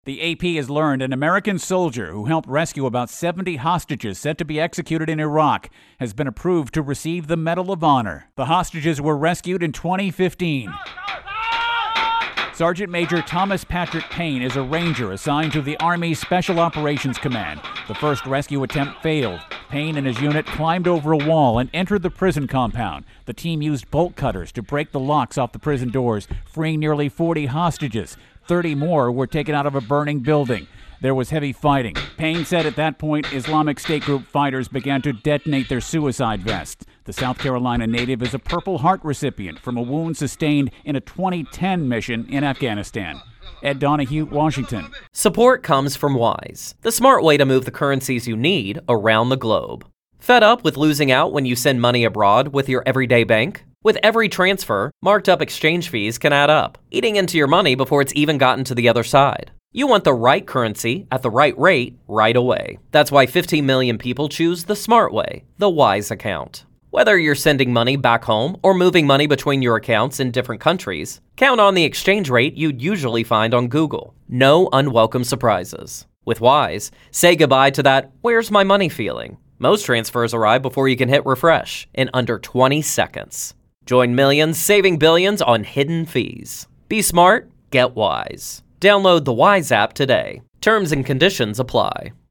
The AP has learned an American soldier who helped rescue about 70 hostages set to be executed in Iraq has been approved to receive the Medal of Honor. The hostages were rescued in 2015. Sergeant Major Thomas Patrick Payne is a ranger assigned to the Army Special Operations Command. The first rescue attempt failed. Payne and his unit climbed over a wall and entered the prison compound. The team used bolt cutters to break the locks off the prison doors, freeing nearly 40 hostages. 30 more were taken out of a burning building. There was heavy fighting. Payne said at that point, Islamic State group fighters began to detonate their suicide vests. The South Carolina native is a Purple Heart recipient from a wound sustained in a 2010 mission in Afghanistan. Ed Donahue, Washington. Support comes from Wise, the smart way to move the currencies you need around the globe. Fed up with losing out when you send money abroad with your everyday bank? With every transfer, marked up exchange fees can add up, eating into your money before it's even gotten to the other side. You want the right currency at the right rate right away. That's why 15 million people choose the smart way, the Wise account. Whether you're sending money back home or moving money between your accounts in different countries, count on the exchange rate you'd usually find on Google. No unwelcome surprises. With Wise, say goodbye to that "where's my money" feeling. Most transfers arrive before you can hit refresh in under 20 seconds. Join millions saving billions on hidden fees. Be smart, get Wise. Download the Wise app today. Terms and conditions apply.